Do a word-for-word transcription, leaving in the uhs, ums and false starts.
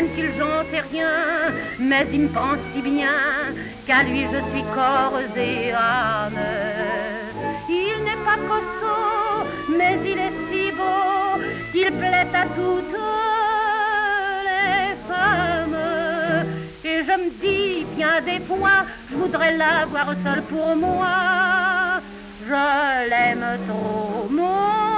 même s'il j'en sais rien, mais il me pense si bien qu'à lui je suis corps et âme. Il n'est pas costaud, mais il est si beau qu'il plaît à toutes les femmes. Et je me dis bien des fois, je voudrais l'avoir seule pour moi. Je l'aime trop, mon